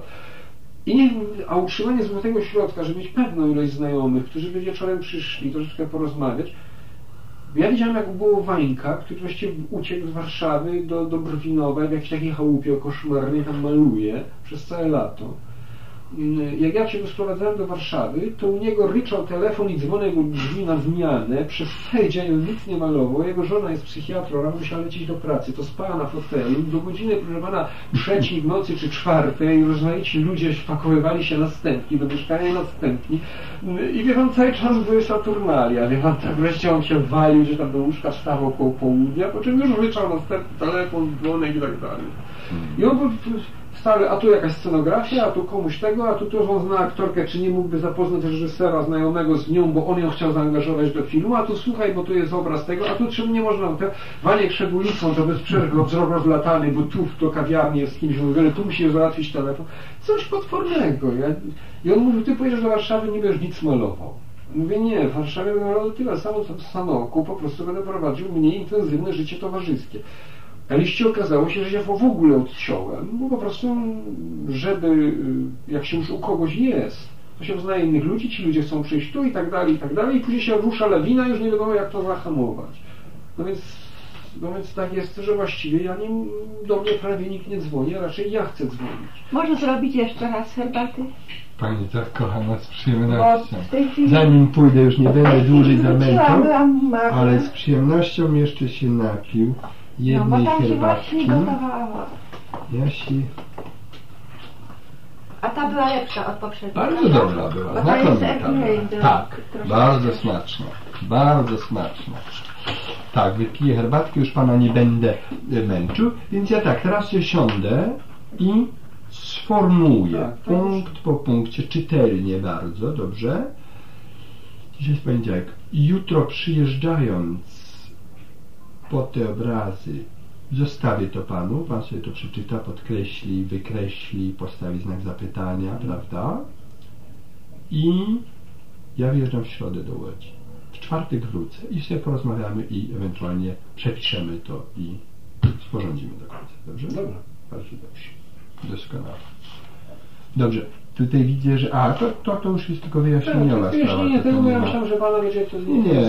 A utrzymanie złotego środka, żeby mieć pewną ilość znajomych, którzy by wieczorem przyszli troszeczkę porozmawiać. Ja widziałem, jak było Wańka, który właściwie uciekł z Warszawy do Brwinowa, w jakiejś takiej chałupie koszmarnej, tam maluje przez całe lato. Jak ja się go sprowadzałem do Warszawy, to u niego ryczał telefon i dzwonek u drzwi na zmianę, przez cały dzień on nic nie malował, jego żona jest psychiatrą, rano musiała lecieć do pracy, to spała na fotelu, do godziny, proszę pana, 3 w nocy czy 4, rozmaici ludzie wpakowywali się następni, do mieszkania następni i wie pan, cały czas były Saturnalia, wie pan, tak wreszcie on się walił, że tam do łóżka wstawał koło południa, po czym już ryczał następny telefon, dzwonek i tak dalej. I on był stale, a tu jakaś scenografia, a tu komuś tego, a tu on zna aktorkę, czy nie mógłby zapoznać reżysera znajomego z nią, bo on ją chciał zaangażować do filmu, a tu słuchaj, bo tu jest obraz tego, a tu czemu nie można, Waniek szedł ulicą, to bez przerwy, wzrok rozlatany, bo tu do kawiarni jest z kimś, mówię, tu musi załatwić telefon. Coś potwornego. I on mówił, ty pojedziesz do Warszawy, nie będziesz nic malował. Mówię, nie, w Warszawie będę malował tyle samo, co w Sanoku, po prostu będę prowadził mniej intensywne życie towarzyskie. Ale jeśli okazało się, że ja w ogóle odciąłem, bo po prostu, żeby, jak się już u kogoś jest, to się uznaje innych ludzi, ci ludzie chcą przyjść tu i tak dalej, i później się rusza lawina, już nie wiadomo, jak to zahamować. No więc tak jest, że właściwie do mnie prawie nikt nie dzwoni, a raczej ja chcę dzwonić. Może zrobić jeszcze raz herbaty? Pani tak kocha nas z przyjemnością. Bo w tej chwili... Zanim pójdę, już nie będę dłużej zamęczał, Byłam ale z przyjemnością jeszcze się napił no, jednej bo tam się herbatki. właśnie gotowała. Ja się... A ta była lepsza od poprzedniej. Bardzo dobra była, Bo to jest znakomita Early była. Grey, Tak, troszkę. bardzo smaczna, bardzo smaczna. Tak, wypiję herbatkę, już pana nie będę męczył, więc ja tak, teraz się siądę i sformułuję Tak, punkt po punkcie, czytelnie bardzo, dobrze? Dzisiaj jest poniedziałek. Jutro przyjeżdżając po te obrazy, zostawię to panu, pan sobie to przeczyta, podkreśli, wykreśli, postawi znak zapytania, prawda? I ja wyjeżdżam w środę do Łodzi. W czwartek wrócę i sobie porozmawiamy i ewentualnie przepiszemy to i sporządzimy do końca. Dobrze? Dobra. Bardzo dobrze. Doskonale. Dobrze. Tutaj widzę, że... to już jest tylko wyjaśniona Tak, sprawa. nie, to tego nie ja ma- myślałem, że pana będzie to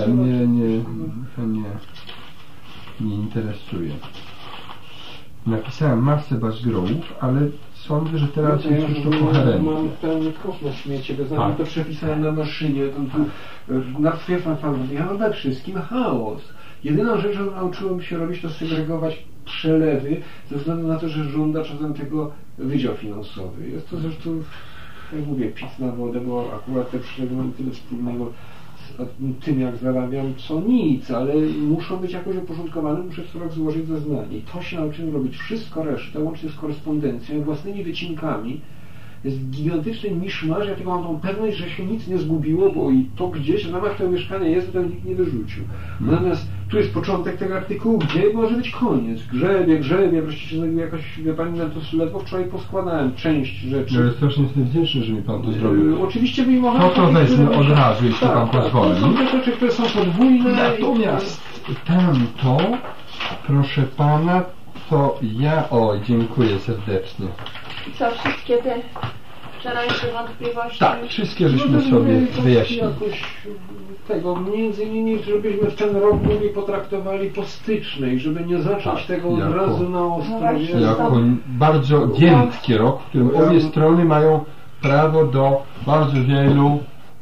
nie interesuje. Napisałem masę bazgrołów, ale sądzę, że teraz jest już to koherentne. Mam pełny kosz na śmiecie, bo zanim Tak. to przepisałem na maszynie, to natwierdza pan, ja mam we wszystkim chaos. Jedyną rzecz, którą nauczyłem się robić, to segregować przelewy, ze względu na to, że żąda czasem tego Wydział Finansowy. Jest to zresztą, jak mówię, pic na wodę, bo akurat te przelewy mają tyle wspólnego tym, jak zarabiam, co nic, ale muszą być jakoś uporządkowane, muszę co rok złożyć zeznanie. I to się nauczyłem robić. Wszystko resztę, łącznie z korespondencją, własnymi wycinkami. Jest gigantyczny miszmasz, ja tylko mam tą pewność, że się nic nie zgubiło, bo i to gdzieś w ramach tego mieszkania jest, to nikt nie wyrzucił. Natomiast tu jest początek tego artykułu, gdzie może być koniec. Grzebie, wreszcie się jakoś, wie pani, to ledwo wczoraj poskładałem część rzeczy. Ja strasznie jestem wdzięczny, że mi pan to zrobił. Oczywiście wyjmowałem... To wezmę od razu, jeśli pan pozwoli. To są te rzeczy, które są podwójne. Natomiast tamto, proszę pana, to ja... O, dziękuję serdecznie. I co, wszystkie te wczorajsze wątpliwości? Tak, wszystkie żeśmy sobie wyjaśnili. Jakoś tego, między innymi, żebyśmy w ten rok długiej potraktowali po stycznej, żeby nie zacząć tego od razu na ostro. Jako bardzo giętki rok, w którym obie strony mają prawo do bardzo wielu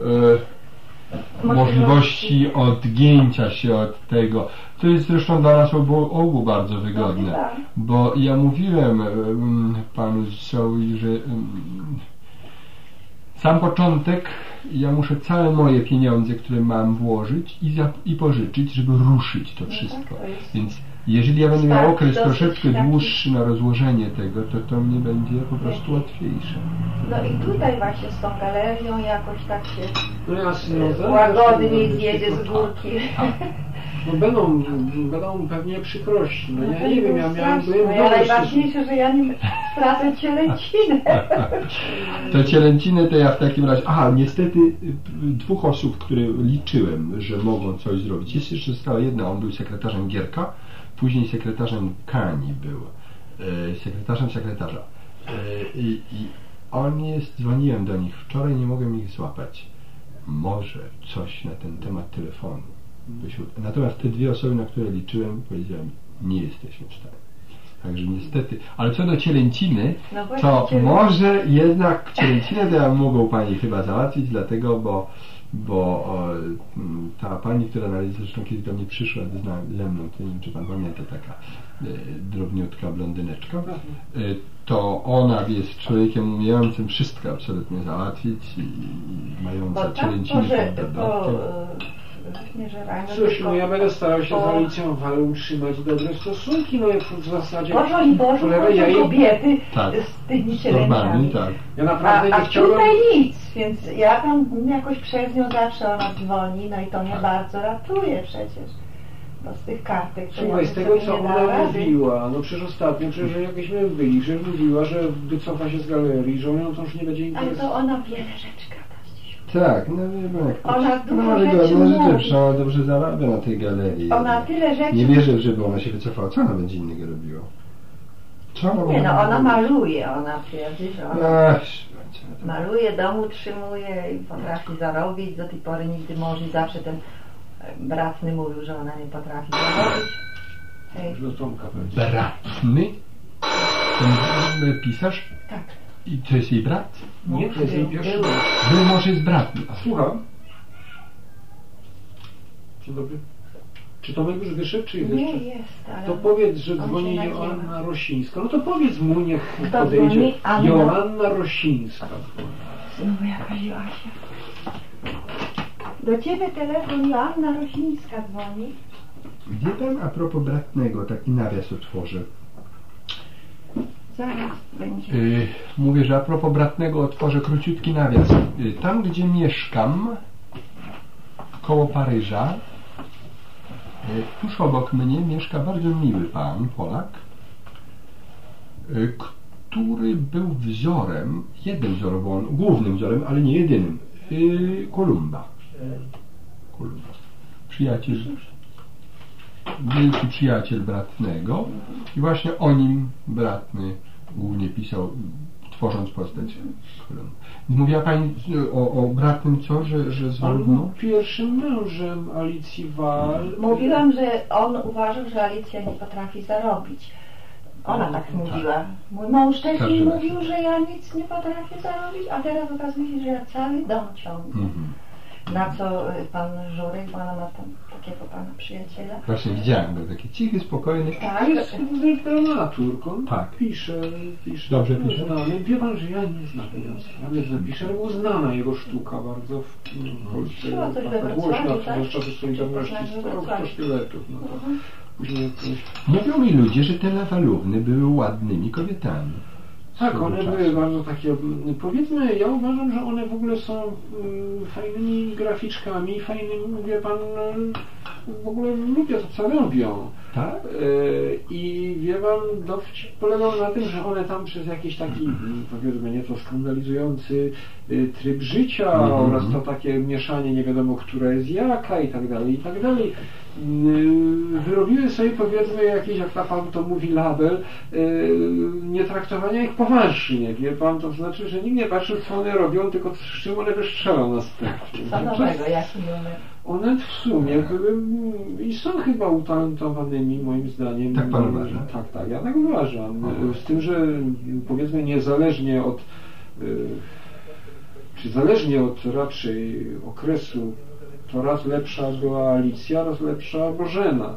możliwości odgięcia się od tego. To jest zresztą dla nas obu bardzo wygodne, bo ja mówiłem panu Zisowi, że sam początek ja muszę całe moje pieniądze, które mam, włożyć i pożyczyć, żeby ruszyć to wszystko. Więc jeżeli ja będę miał okres troszeczkę dłuższy na rozłożenie tego, to mnie będzie po prostu łatwiejsze. No i tutaj właśnie z tą galerią jakoś tak się łagodnie zjedzie z górki. No będą pewnie przykrości. No ja nie wiem, ja miałem... Ja najważniejsze, że ja nie stracę cielęcinę. To cielęcinę to ja w takim razie... Aha, niestety dwóch osób, które liczyłem, że mogą coś zrobić. Jest jeszcze została jedna, on był sekretarzem Gierka, później sekretarzem Kani był. Sekretarzem sekretarza. I on jest... Dzwoniłem do nich wczoraj, nie mogłem ich złapać. Może coś na ten temat telefonu. Natomiast te dwie osoby, na które liczyłem, powiedziałem, nie jesteśmy w stanie. Także niestety, ale co do cielęciny, to może jednak cielęcinę to ja mogą pani chyba załatwić, dlatego, bo ta pani, która zresztą kiedyś do mnie przyszła ze mną, to nie wiem, czy pan pamięta, taka drobniutka blondyneczka, to ona jest człowiekiem umiejącym wszystko absolutnie załatwić i mająca cielęcinę pod dodatkiem. Cóż, no ja będę starał się z Alicją Wal utrzymać dobre stosunki, no w zasadzie... Boże, kobiety z tymi cielęciami. Tak. Ja naprawdę nie chciałem... tutaj nic, więc ja tam jakoś przez nią zawsze ona dzwoni, no i to mnie bardzo ratuje przecież. Bo z tych kartek... Słuchaj, z tego co ona mówiła, no przecież ostatnio, jakbyśmy byli, że mówiła, że wycofa się z galerii, że ona to już nie będzie interesować. Ale to ona wiele rzeczy gada. Tak, no wiem jak to. Ona dużo rzeczy mówi. Ona dobrze zarabia na tej galerii. Ona tyle rzeczy... Nie wierzę, żeby ona się wycofała. Co ona będzie innego robiła? Ona maluje, ona twierdzi, że ona maluje, dom utrzymuje i potrafi zarobić. Do tej pory nigdy mąż i zawsze ten bratny mówił, że ona nie potrafi zarobić. Bratny? Ten pisarz? Tak. I to jest jej brat? Nie, to jest jej pierwszy brat. Był może jest bratny. Słucham. Dzień dobry. Czy Tomek już wyszedł, czy jest jeszcze? Nie jest, ale... To powiedz, że dzwoni Joanna Rosińska. No to powiedz mu, niech podejdzie. Joanna Rosińska. Znowu jakaś Joasia. Do ciebie telefon Joanna Rosińska dzwoni. Gdzie pan a propos bratnego, taki nawias otworzę. Zaraz będzie. Mówię, że a propos bratnego otworzę króciutki nawias. Tam, gdzie mieszkam, koło Paryża, tuż obok mnie mieszka bardzo miły pan, Polak, który był wzorem, jednym wzorem, bo on głównym wzorem, ale nie jedynym, Kolumba. Przyjaciel, wielki przyjaciel bratnego i właśnie o nim bratny głównie pisał, tworząc postać Kolumba. Mówiła pani o bratnym co, że z On był pierwszym mężem Alicji Wal. Mówiłam, że on uważał, że Alicja nie potrafi zarobić. Ona tak mówiła. Mój mąż wcześniej mówił, że ja nic nie potrafię zarobić, a teraz okazuje się, że ja cały dom ciągnę. Na co pan Żurek, bo ona ma tam takiego pana przyjaciela. Właśnie widziałem go, taki cichy, spokojny. Tak, jest dramaturg, on tak. pisze. Dobrze pisze? Ale wie pan, że ja nie znam Jacka, ale że pisze, ale uznana jego sztuka bardzo w Polsce. Taka głośna, zwłaszcza ze Solidarności, sztyletów. No to później mówią mi ludzie, że te Lawalówny były ładnymi kobietami. Tak, one były bardzo takie, powiedzmy, ja uważam, że one w ogóle są fajnymi graficzkami, fajnymi, wie pan, w ogóle lubię to, co robią. Tak? I wie pan, dowcip polegał na tym, że one tam przez jakiś taki, powiedzmy, nieco skandalizujący tryb życia oraz to takie mieszanie nie wiadomo, która jest jaka i tak dalej, wyrobiły sobie, powiedzmy, jakiś, jak ta pan to mówi, label nie traktowania ich poważnie, wie pan, to znaczy, że nikt nie patrzy, co one robią, tylko z czym one wystrzelą następnie. Co nowego, jaki numer? One w sumie były i są chyba utalentowanymi, moim zdaniem. Tak pan uważa? Tak, ja tak uważam. Z tym, że powiedzmy niezależnie od czy zależnie od raczej okresu, to raz lepsza była Alicja, raz lepsza Bożena.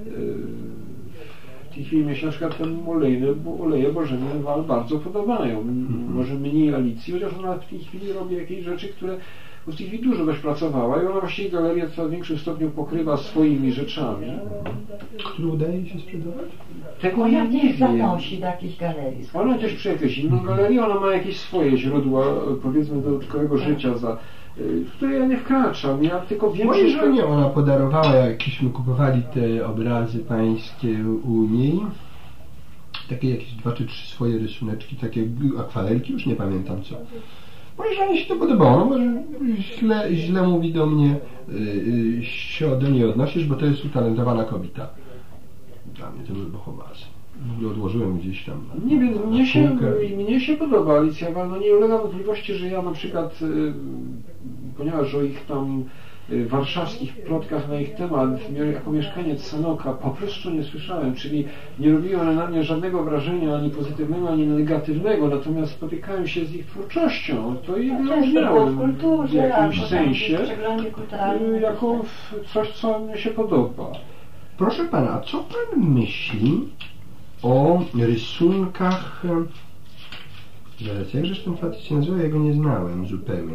W tej chwili mi się na przykład ten oleje Bożeny bardzo podobają. Może mniej Alicji, chociaż ona w tej chwili robi jakieś rzeczy, które w tej chwili dużo dość pracowała i ona właściwie galerię w coraz większym stopniu pokrywa swoimi rzeczami. Które udaje się sprzedawać? Tego ona ja nie wiem. zanosi do jakiejś galerii. Ona gdzieś przy jakiejś inną galerii, ona ma jakieś swoje źródła, powiedzmy, dodatkowego życia, w które ja nie wkraczam. Ja tylko wiem, mojej żonie ona podarowała, jakieśmy kupowali te obrazy pańskie u niej, takie jakieś 2 czy 3 swoje rysuneczki, takie akwarelki, już nie pamiętam co. Mojej żonie się to podobało, no może źle mówi do mnie, się do niej odnosisz, bo to jest utalentowana kobieta. Dla mnie to był Bohomas. Odłożyłem gdzieś tam. Nie wiem, mnie się podoba Alicja, no nie ulega wątpliwości, że ja na przykład, ponieważ o ich tam warszawskich plotkach na ich temat, jako mieszkaniec Sanoka po prostu nie słyszałem, czyli nie robiły one na mnie żadnego wrażenia ani pozytywnego, ani negatywnego, natomiast spotykałem się z ich twórczością, to je wyróżniałem w jakimś sensie jako coś, co mi się podoba. Proszę pana, a co pan myśli o rysunkach, zaraz, jakżeż ten facet się nazywa? Ja go nie znałem zupełnie,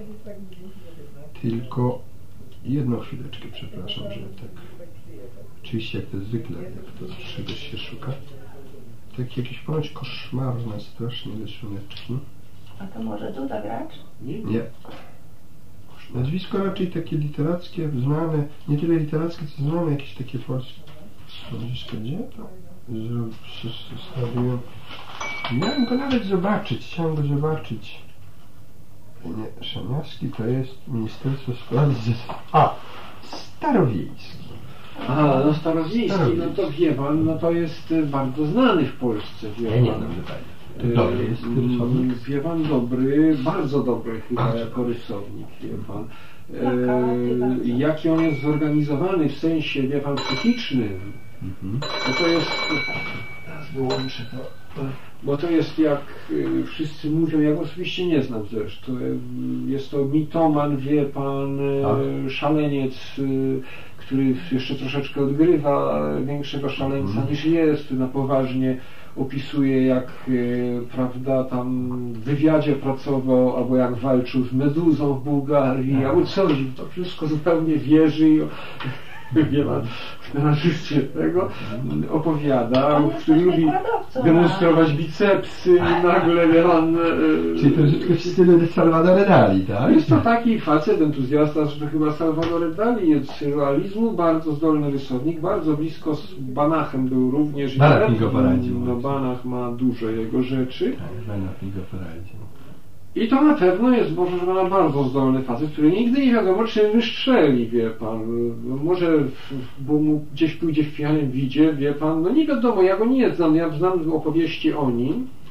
tylko jedną chwileczkę, przepraszam, że tak, oczywiście jak to zwykle, jak to czegoś się szuka, takie jakieś ponoć koszmarne, strasznie rysuneczki. A to może Duda gracz? Nie. Nazwisko raczej takie literackie, znane, nie tyle literackie, co znane jakieś takie polskie. Nazwisko gdzie to? Zostawiłem. Miałem go nawet zobaczyć, chciałem go zobaczyć. Nie, Szaniawski to jest Ministerstwo Spraw Starowiejski. No Starowiejski, no to wie pan, no to jest bardzo znany w Polsce. Ja nie znam zupełnie. Dobry jest rysownik? Wie pan, dobry, bardzo dobry chyba jako rysownik, wie pan. Jaki on jest zorganizowany w sensie, wie pan, psychicznym, to jest, teraz wyłączę to, bo to jest, jak wszyscy mówią, ja go oczywiście nie znam zresztą, jest to mitoman, wie pan, szaleniec, który jeszcze troszeczkę odgrywa większego szaleńca niż jest, na poważnie opisuje, jak prawda, tam w wywiadzie pracował, albo jak walczył z Meduzą w Bułgarii, albo coś, to wszystko zupełnie wierzy i wie pan, scenarzyście tego opowiada, który lubi demonstrować bicepsy i nagle wie pan... Czyli troszeczkę w stylu Salvador Dali, tak? Jest to taki facet, entuzjasta, że to chyba Salvador Dali jest surrealizmu, bardzo zdolny rysownik, bardzo blisko z Banachem był również. Banach mi go poradził. No Banach ma dużo jego rzeczy. Tak, Banach mi go poradził. I to na pewno jest bardzo zdolny facet, który nigdy nie wiadomo czym wystrzeli, wie pan. Może bo mu gdzieś pójdzie w pijanym widzie, wie pan. No nie wiadomo, ja go nie znam, ja znam opowieści o nim. Tak.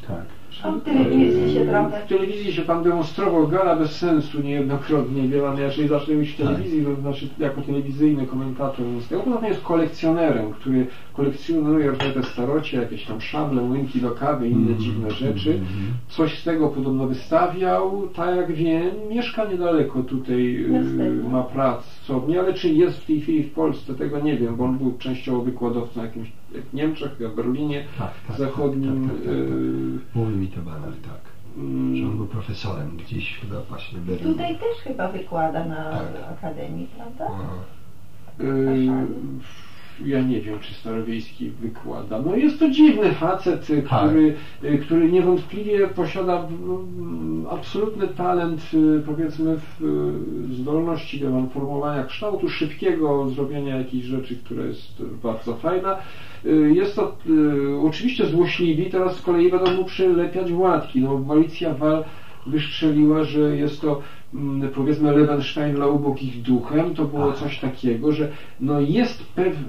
W telewizji się trochę. W telewizji się pan demonstrował, gala bez sensu niejednokrotnie. Wie pan, ja jeżeli zacznę mówić w telewizji, to znaczy jako telewizyjny komentator z tego, poza tym jest kolekcjonerem, który kolekcjonuje te starocie, jakieś tam szable, młynki do kawy i inne dziwne rzeczy. Coś z tego podobno wystawiał, tak jak wiem, mieszka niedaleko tutaj, ma pracownię, ale czy jest w tej chwili w Polsce, tego nie wiem, bo on był częściowo wykładowcą jakimś w Niemczech, w Berlinie zachodnim. Mówił mi to Banar, że on był profesorem gdzieś chyba właśnie w Berlinie. Tutaj też chyba wykłada na Akademii, prawda? Ja nie wiem, czy Starowiejski wykłada. No jest to dziwny facet, który niewątpliwie posiada absolutny talent, powiedzmy, w zdolności formowania kształtu szybkiego, zrobienia jakiejś rzeczy, która jest bardzo fajna. Jest to oczywiście złośliwi, teraz z kolei będą mu przylepiać łatki. No, Alicja Wal wystrzeliła, że jest to, powiedzmy, Lewenstein dla ubogich duchem. To było coś takiego, że no jest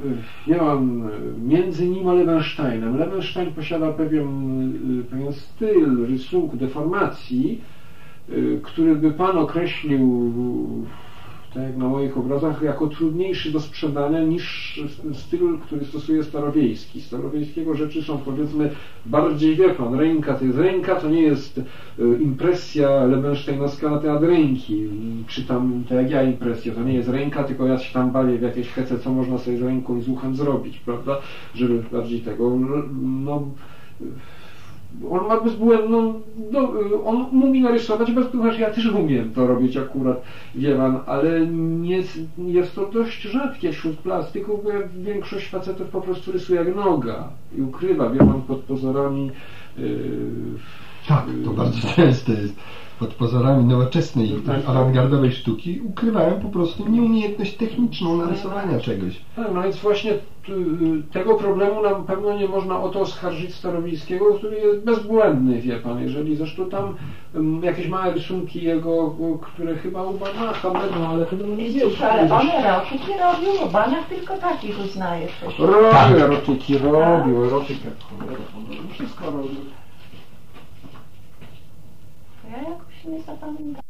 między nim a Lewensteinem. Lewenstein posiada pewien styl rysunku, deformacji, który by pan określił, tak jak na moich obrazach, jako trudniejszy do sprzedania niż styl, który stosuje Starowiejski. Starowiejskiego rzeczy są, powiedzmy, bardziej, wie pan, ręka to jest ręka, to nie jest impresja lebensteinowska na temat ręki, czy tam, tak jak ja, impresja, to nie jest ręka, tylko ja się tam bawię w jakieś hece, co można sobie z ręką i z uchem zrobić, prawda, żeby bardziej tego, no, on ma bezbłędną, on umie narysować bezbłędnie, ja też umiem to robić akurat, wie pan, ale nie, jest to dość rzadkie wśród plastyków, bo większość facetów po prostu rysuje jak noga i ukrywa, wie pan, pod pozorami tak, to bardzo często jest. Pod pozorami nowoczesnej, awangardowej sztuki ukrywają po prostu nieumiejętność techniczną narysowania czegoś. Tak, no więc właśnie tego problemu na pewno nie można o to oskarżyć Starowiejskiego, który jest bezbłędny, wie pan. Jeżeli zresztą tam jakieś małe rysunki jego, które chyba u Banacha będą, ale chyba nie wiem. Ale on erotyki robił, bo Banach tylko takich uznaje. Robił erotyki, robił erotykę. Wszystko robił. Ja jakoś nie zapamiętam.